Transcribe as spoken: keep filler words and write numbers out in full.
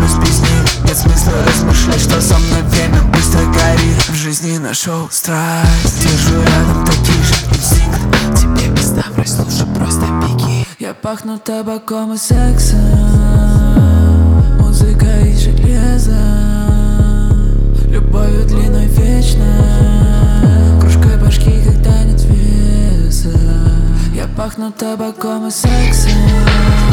спи с ним. Нет смысла размышлять, что со мной время быстро горит. В жизни нашел страсть, держу рядом таких же инстинкт. Тебе без набрать, лучше просто беги. Я пахну табаком и сексом, музыка из железа, любовью длиной вечно, кружкой башки, как танец веса. Я пахну табаком и сексом.